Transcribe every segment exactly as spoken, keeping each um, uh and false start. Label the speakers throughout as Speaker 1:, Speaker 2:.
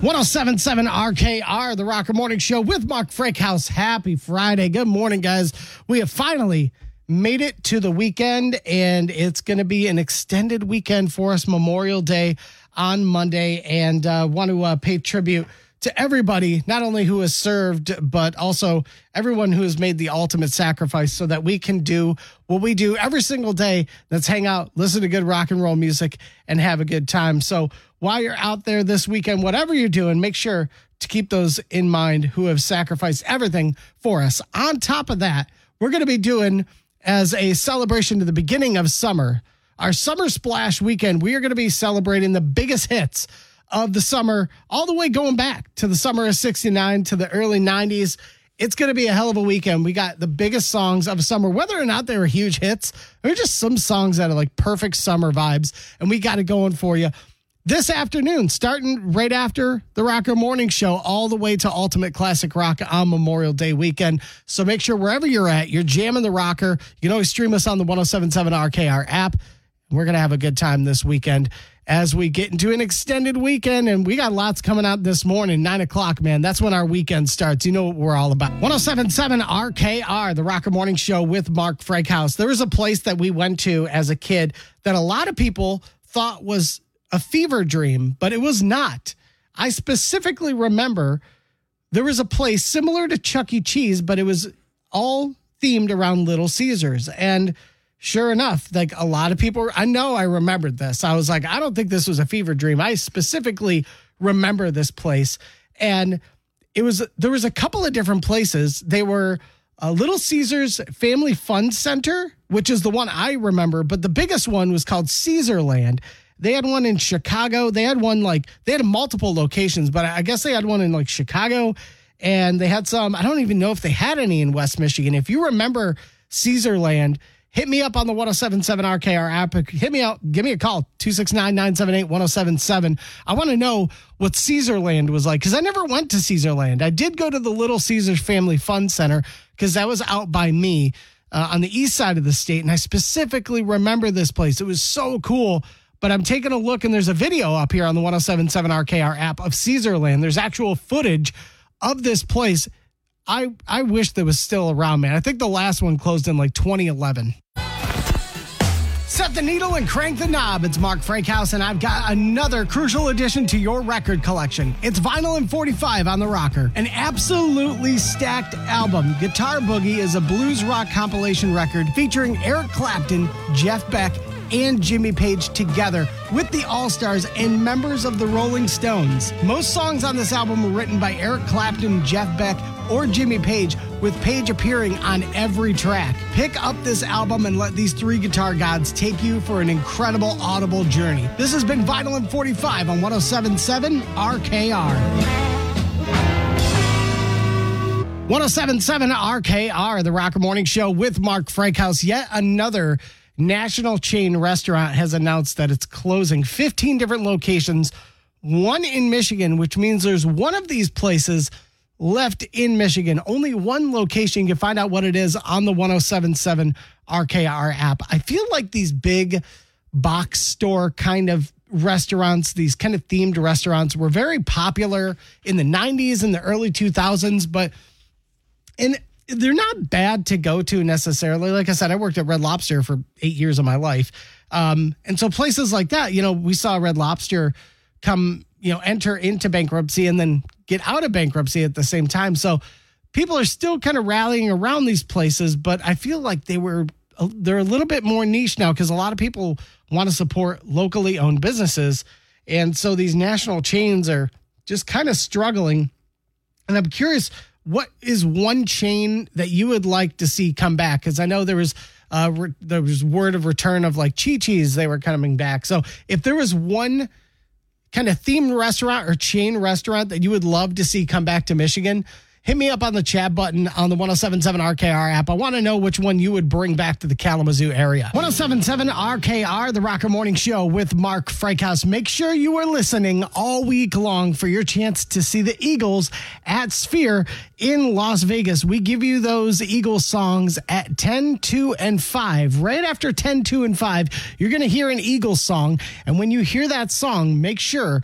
Speaker 1: one oh seven point seven R K R, the Rocker Morning Show with Mark Frakehouse. Happy Friday. Good morning, guys. We have finally made it to the weekend, and it's going to be an extended weekend for us, Memorial Day on Monday, and uh, want to uh, pay tribute to everybody, not only who has served, but also everyone who has made the ultimate sacrifice so that we can do what we do every single day. That's hang out, listen to good rock and roll music, and have a good time. So while you're out there this weekend, whatever you're doing, make sure to keep those in mind who have sacrificed everything for us. On top of that, we're going to be doing, as a celebration to the beginning of summer, our Summer Splash weekend. We are going to be celebrating the biggest hits of the summer, all the way going back to the summer of sixty-nine to the early nineties. It's going to be a hell of a weekend. We got the biggest songs of summer, whether or not they were huge hits, or just some songs that are like perfect summer vibes. And we got it going for you this afternoon, starting right after the Rocker Morning Show, all the way to Ultimate Classic Rock on Memorial Day weekend. So make sure wherever you're at, you're jamming the rocker. You can always stream us on the one oh seven point seven R K R app. We're going to have a good time this weekend as we get into an extended weekend, and we got lots coming out this morning, nine o'clock, man. That's when our weekend starts. You know what we're all about. one oh seven point seven R K R, the Rocker Morning Show with Mark Frakehouse. There was a place that we went to as a kid that a lot of people thought was a fever dream, but it was not. I specifically remember there was a place similar to Chuck E. Cheese, but it was all themed around Little Caesars. And sure enough, like a lot of people, I know I remembered this. I was like, I don't think this was a fever dream. I specifically remember this place. And it was, there was a couple of different places. They were uh, Little Caesars Family Fun Center, which is the one I remember. But the biggest one was called Caesarland. They had one in Chicago. They had one like, they had multiple locations, but I guess they had one in like Chicago. And they had some, I don't even know if they had any in West Michigan. If you remember Caesarland, hit me up on the one oh seven point seven R K R app. Hit me out. Give me a call, two six nine, nine seven eight, one oh seven seven. I want to know what Caesarland was like, because I never went to Caesarland. I did go to the Little Caesars Family Fun Center because that was out by me uh, on the east side of the state, and I specifically remember this place. It was so cool, but I'm taking a look, and there's a video up here on the one oh seven point seven R K R app of Caesarland. There's actual footage of this place. I, I wish that was still around, man. I think the last one closed in like twenty eleven. Set the needle and crank the knob. It's Mark Frakehouse, and I've got another crucial addition to your record collection. It's Vinyl and forty-five on the Rocker, an absolutely stacked album. Guitar Boogie is a blues rock compilation record featuring Eric Clapton, Jeff Beck, and Jimmy Page together with the All-Stars and members of the Rolling Stones. Most songs on this album were written by Eric Clapton, Jeff Beck, or Jimmy Page, with Page appearing on every track. Pick up this album and let these three guitar gods take you for an incredible audible journey. This has been Vinyl and forty-five on one oh seven point seven R K R. one oh seven point seven R K R, the Rocker Morning Show with Mark Frakehouse. Yet another national chain restaurant has announced that it's closing. fifteen different locations, one in Michigan, which means there's one of these places left in Michigan. Only one location. You can find out what it is on the one oh seven point seven R K R app. I feel like these big box store kind of restaurants, these kind of themed restaurants, were very popular in the nineties and the early two thousands, but in they're not bad to go to necessarily. Like I said, I worked at Red Lobster for eight years of my life. Um, and so places like that, you know, we saw Red Lobster come, you know, enter into bankruptcy and then get out of bankruptcy at the same time. So people are still kind of rallying around these places, but I feel like they were, they're a little bit more niche now because a lot of people want to support locally owned businesses. And so these national chains are just kind of struggling. And I'm curious, what is one chain that you would like to see come back? Because I know there was uh, re- there was word of return of like Chi-Chi's, they were coming back. So if there was one kind of themed restaurant or chain restaurant that you would love to see come back to Michigan, hit me up on the chat button on the one oh seven point seven R K R app. I want to know which one you would bring back to the Kalamazoo area. one oh seven point seven R K R, the Rocker Morning Show with Mark Frakehouse. Make sure you are listening all week long for your chance to see the Eagles at Sphere in Las Vegas. We give you those Eagles songs at ten, two, and five. Right after ten, two, and five, you're going to hear an Eagles song. And when you hear that song, make sure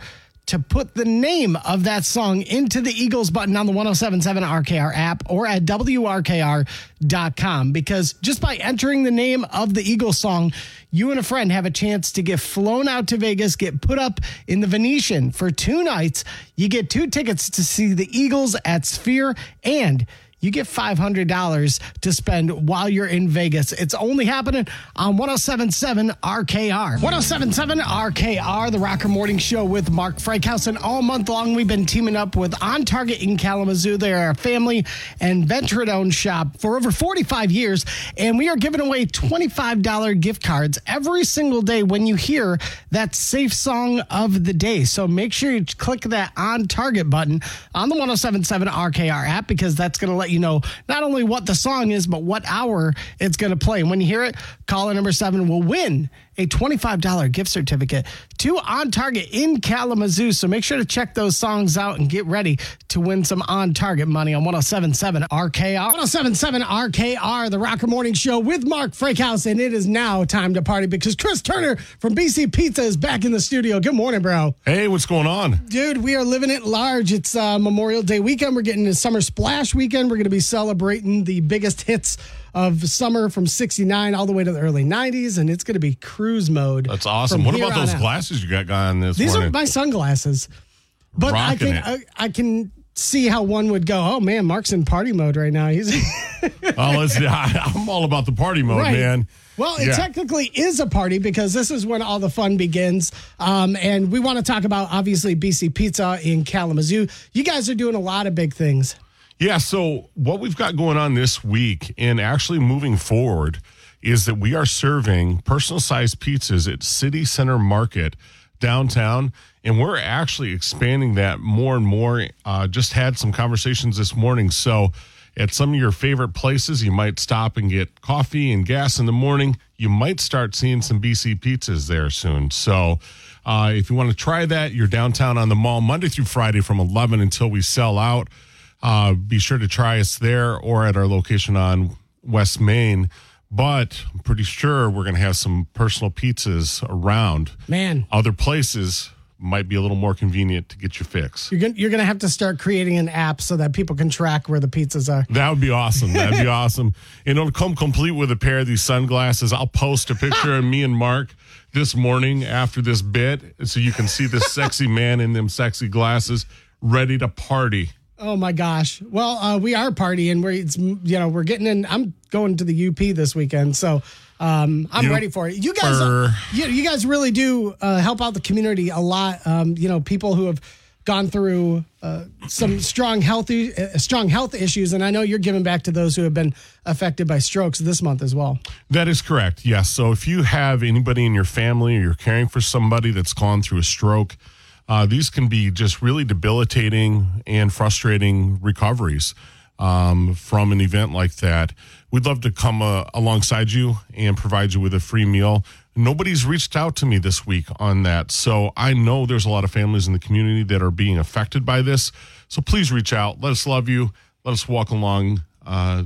Speaker 1: to put the name of that song into the Eagles button on the one oh seven point seven R K R app or at W R K R dot com, because just by entering the name of the Eagles song, you and a friend have a chance to get flown out to Vegas, get put up in the Venetian for two nights. You get two tickets to see the Eagles at Sphere, and you get five hundred dollars to spend while you're in Vegas. It's only happening on one oh seven point seven R K R. one oh seven point seven R K R, the Rocker Morning Show with Mark Frankhouse. And all month long, we've been teaming up with On Target in Kalamazoo. They're a family and veteran-owned shop for over forty-five years. And we are giving away twenty-five dollars gift cards every single day when you hear that safe song of the day. So make sure you click that On Target button on the one oh seven point seven R K R app, because that's going to let you know not only what the song is, but what hour it's going to play. And when you hear it, caller number seven will win a twenty-five dollars gift certificate to On Target in Kalamazoo. So make sure to check those songs out and get ready to win some On Target money on one oh seven point seven R K R. one oh seven point seven R K R, the Rocker Morning Show with Mark Frankhouse. And it is now time to party, because Chris Turner from B C Pizza is back in the studio. Good morning, bro.
Speaker 2: Hey, what's going on?
Speaker 1: Dude, we are living it large. It's uh, Memorial Day weekend. We're getting to Summer Splash weekend. We're going to be celebrating the biggest hits of summer from sixty-nine all the way to the early nineties, and it's going to be cruise mode.
Speaker 2: That's awesome. What about those out. glasses you got on this
Speaker 1: These
Speaker 2: morning?
Speaker 1: are my sunglasses. But Rocking I can I, I can see how one would go, oh, man, Mark's in party mode right now. He's
Speaker 2: oh, let's, I'm all about the party mode, right. man.
Speaker 1: Well, it yeah. technically is a party, because this is when all the fun begins. Um, and we want to talk about, obviously, B C Pizza in Kalamazoo. You guys are doing a lot of big things.
Speaker 2: Yeah, so what we've got going on this week and actually moving forward is that we are serving personal-sized pizzas at City Center Market downtown, and we're actually expanding that more and more. Uh, just had some conversations this morning. So at some of your favorite places, you might stop and get coffee and gas in the morning. You might start seeing some B C pizzas there soon. So uh, if you want to try that, you're downtown on the mall Monday through Friday from eleven until we sell out. Uh, be sure to try us there or at our location on West Main. But I'm pretty sure we're going to have some personal pizzas around.
Speaker 1: Man.
Speaker 2: Other places might be a little more convenient to get your fix.
Speaker 1: You're going you're going to have to start creating an app so that people can track where the pizzas are.
Speaker 2: That would be awesome. That'd be awesome. And it'll come complete with a pair of these sunglasses. I'll post a picture of me and Mark this morning after this bit, so you can see this sexy man in them sexy glasses ready to party.
Speaker 1: Oh my gosh! Well, uh, we are partying. We're it's, you know we're getting in. I'm going to the U P this weekend, so um, I'm you, ready for it. You guys, uh, you, you guys really do uh, help out the community a lot. Um, you know, people who have gone through uh, some strong health uh, strong health issues, and I know you're giving back to those who have been affected by strokes this month as well.
Speaker 2: That is correct. Yes. So if you have anybody in your family, or you're caring for somebody that's gone through a stroke. Uh, these can be just really debilitating and frustrating recoveries um, from an event like that. We'd love to come uh, alongside you and provide you with a free meal. Nobody's reached out to me this week on that. So I know there's a lot of families in the community that are being affected by this. So please reach out. Let us love you. Let us walk along uh,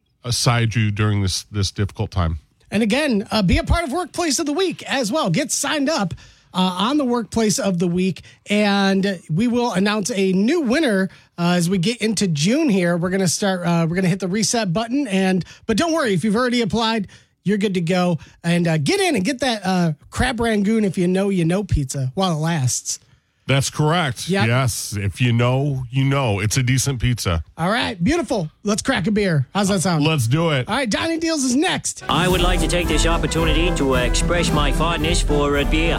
Speaker 2: aside you during this, this difficult time.
Speaker 1: And again, uh, be a part of Workplace of the Week as well. Get signed up. Uh, on the Workplace of the Week, and we will announce a new winner uh, as we get into June here. We're going to start, uh, we're going to hit the reset button, and but don't worry, if you've already applied, you're good to go. And uh, get in and get that uh, crab rangoon if you know you know pizza while it lasts.
Speaker 2: That's correct. Yep. Yes. If you know, you know. It's a decent pizza.
Speaker 1: All right. Beautiful. Let's crack a beer. How's that sound?
Speaker 2: Let's do it.
Speaker 1: All right. Donnie Deals is next.
Speaker 3: I would like to take this opportunity to uh, express my fondness for a beer.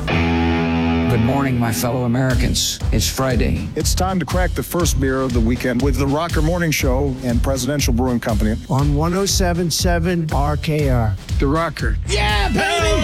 Speaker 4: Good morning, my fellow Americans. It's Friday.
Speaker 5: It's time to crack the first beer of the weekend with the Rocker Morning Show and Presidential Brewing Company.
Speaker 6: On one oh seven point seven R K R.
Speaker 4: The Rocker.
Speaker 1: Yeah, baby!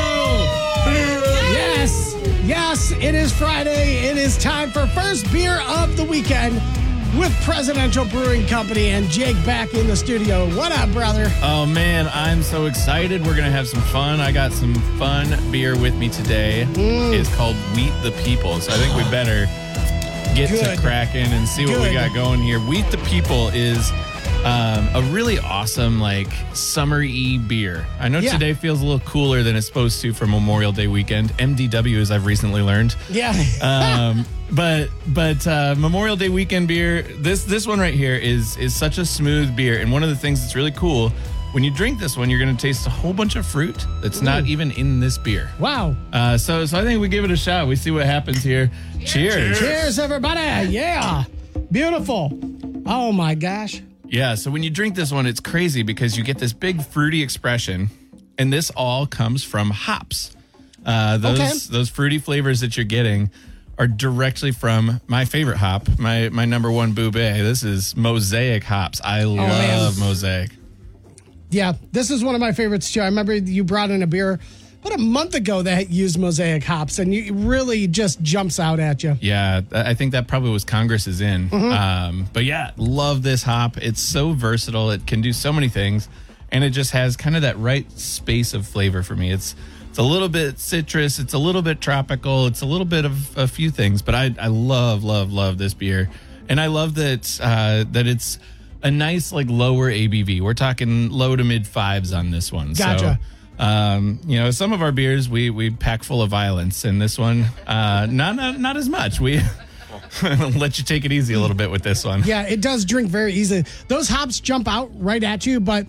Speaker 1: Yes! Yes, it is Friday. It is time for first beer of the weekend with Presidential Brewing Company and Jake back in the studio. What up, brother?
Speaker 7: Oh, man, I'm so excited. We're going to have some fun. I got some fun beer with me today. Mm. It's called Wheat the People, so I think we better get Good. to cracking and see Good. what we got going here. Wheat the People is Um, a really awesome, like, summer-y beer. I know
Speaker 1: Yeah.
Speaker 7: today feels a little cooler than it's supposed to for Memorial Day weekend. M D W, as I've recently learned.
Speaker 1: Yeah.
Speaker 7: um, but but uh, Memorial Day weekend beer, this this one right here is is such a smooth beer. And one of the things that's really cool, when you drink this one, you're going to taste a whole bunch of fruit that's not even in this beer.
Speaker 1: Wow.
Speaker 7: Uh, so so I think we give it a shot. We see what happens here. Cheers.
Speaker 1: Cheers, everybody. Yeah. Beautiful. Oh, my gosh.
Speaker 7: Yeah, so when you drink this one, it's crazy because you get this big fruity expression, and this all comes from hops. Uh, those
Speaker 1: Okay.
Speaker 7: those fruity flavors that you're getting are directly from my favorite hop, my my number one boobay. This is Mosaic hops. I love Mosaic.
Speaker 1: Yeah, this is one of my favorites, too. I remember you brought in a beer about a month ago that used Mosaic hops, and you, it really just jumps out at you.
Speaker 7: Yeah, th- I think that probably was Congress is in. Um, but yeah, love this hop. It's so versatile. It can do so many things, and it just has kind of that right space of flavor for me. It's it's a little bit citrus. It's a little bit tropical. It's a little bit of a few things, but I I love love love this beer, and I love that uh, that it's a nice like lower A B V. We're talking low to mid fives on this one.
Speaker 1: Gotcha.
Speaker 7: So, Um, you know, some of our beers we we pack full of violence, and this one, uh, not not, not as much. We let you take it easy a little bit with this one.
Speaker 1: Yeah, it does drink very easily. Those hops jump out right at you, but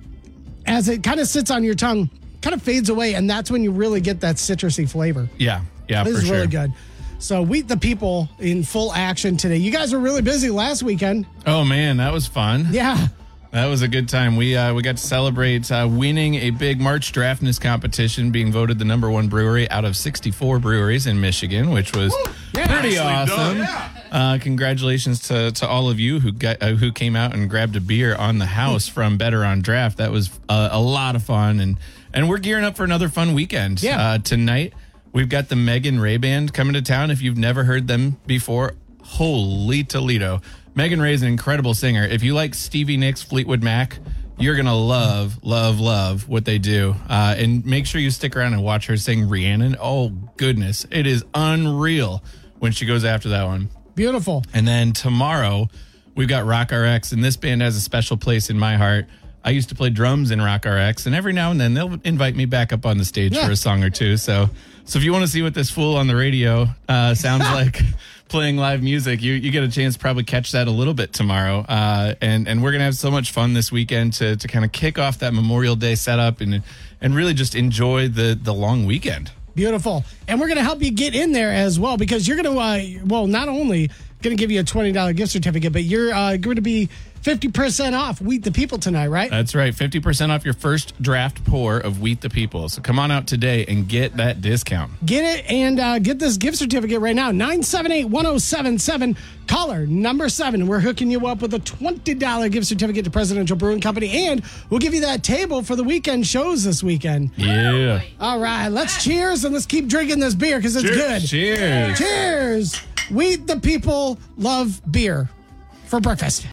Speaker 1: as it kind of sits on your tongue, kind of fades away, and that's when you really get that citrusy flavor.
Speaker 7: yeah, yeah,
Speaker 1: This
Speaker 7: for
Speaker 1: is
Speaker 7: sure.
Speaker 1: really good. So, Wheat the People in full action today. You guys were really busy last weekend.
Speaker 7: Oh man, that was fun.
Speaker 1: Yeah.
Speaker 7: That was a good time. We uh, we got to celebrate uh, winning a big March Draftness competition, being voted the number one brewery out of sixty-four breweries in Michigan, which was
Speaker 1: Yeah.
Speaker 7: pretty
Speaker 2: Nicely
Speaker 7: awesome.
Speaker 2: done, yeah.
Speaker 7: Uh, congratulations to, to all of you who got uh, who came out and grabbed a beer on the house from Better on Draft. That was uh, a lot of fun, and and we're gearing up for another fun weekend.
Speaker 1: Yeah.
Speaker 7: Uh, tonight we've got the Megan Ray Band coming to town. If you've never heard them before, holy Toledo! Megan Ray is an incredible singer. If you like Stevie Nicks, Fleetwood Mac, you're going to love, love, love what they do. Uh, and make sure you stick around and watch her sing Rhiannon. Oh, goodness. It is unreal when she goes after that one.
Speaker 1: Beautiful.
Speaker 7: And then tomorrow, we've got Rock R X, and this band has a special place in my heart. I used to play drums in Rock R X, and every now and then they'll invite me back up on the stage
Speaker 1: Yeah.
Speaker 7: for a song or two. So, so if you want to see what this fool on the radio uh, sounds like playing live music, you you get a chance to probably catch that a little bit tomorrow. Uh, and and we're gonna have so much fun this weekend to to kind of kick off that Memorial Day setup and and really just enjoy the the long weekend.
Speaker 1: Beautiful. And we're going to help you get in there as well, because you're going to, uh, well, not only going to give you a twenty dollars gift certificate, but you're uh, going to be fifty percent off Wheat the People tonight, right?
Speaker 7: That's right, fifty percent off your first draft pour of Wheat the People. So come on out today and get that discount.
Speaker 1: Get it and uh, get this gift certificate right now. nine seven eight, one oh seven seven. Caller number seven. We're hooking you up with a twenty dollars gift certificate to Presidential Brewing Company, and we'll give you that table for the weekend shows this weekend.
Speaker 7: Yeah.
Speaker 1: All right, let's cheers and let's keep drinking this beer because it's
Speaker 2: Cheers.
Speaker 1: good.
Speaker 7: Cheers.
Speaker 1: Cheers. We, the people, love beer for breakfast.